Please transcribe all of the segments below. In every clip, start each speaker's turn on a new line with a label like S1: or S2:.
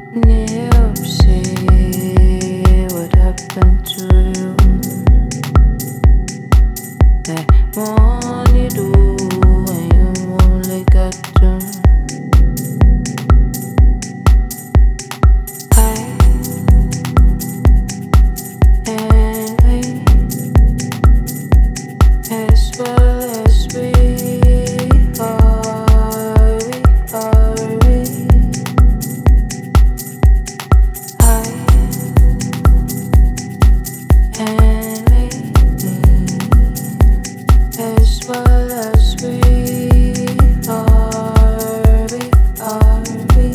S1: You see what happened to you. That one you do when you only got to hide and wait as well as we are, we hide and wait as well as we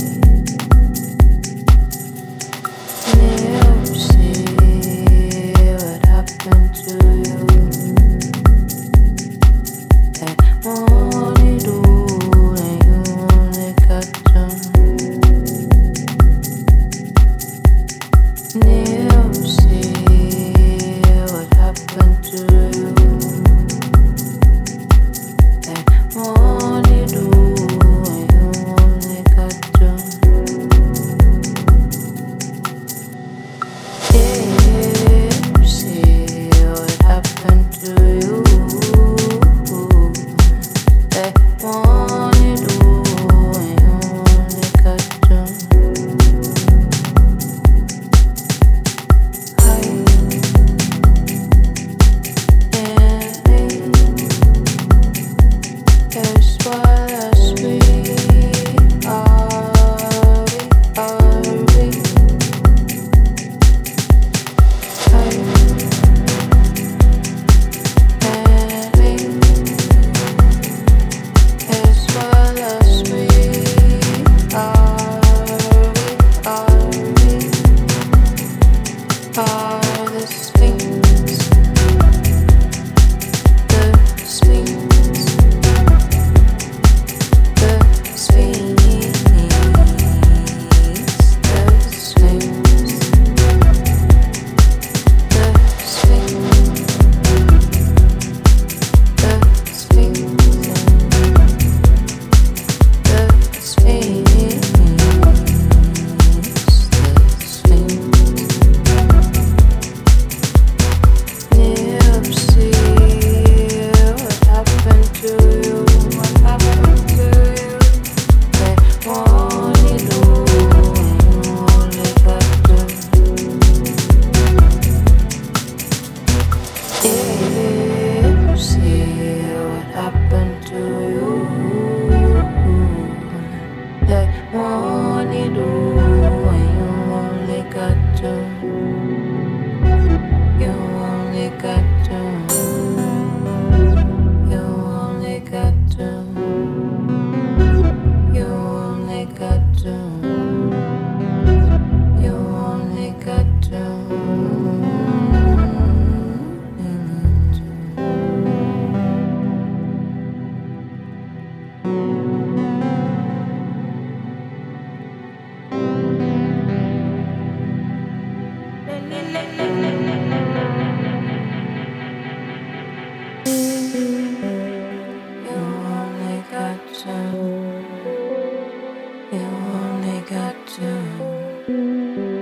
S1: never see what happened to you. That one you do and you only got to never see what happened to you. That one you do and you only got to. You see what happened to you. That one you do and you only got to hide and wait as well as we are, we hide and wait as well as we are the Sphinx, the Sphinx, the Sphinx, the Sphinx, the Sphinx, the Sphinx, the Sphinx. Never see what happened to you. What happened to you? That one you do and you only got to. Never see what happened to you. That one you do and you only got to. You only got to. You only got to. You only got to. You only got to. You only got to. You only got to.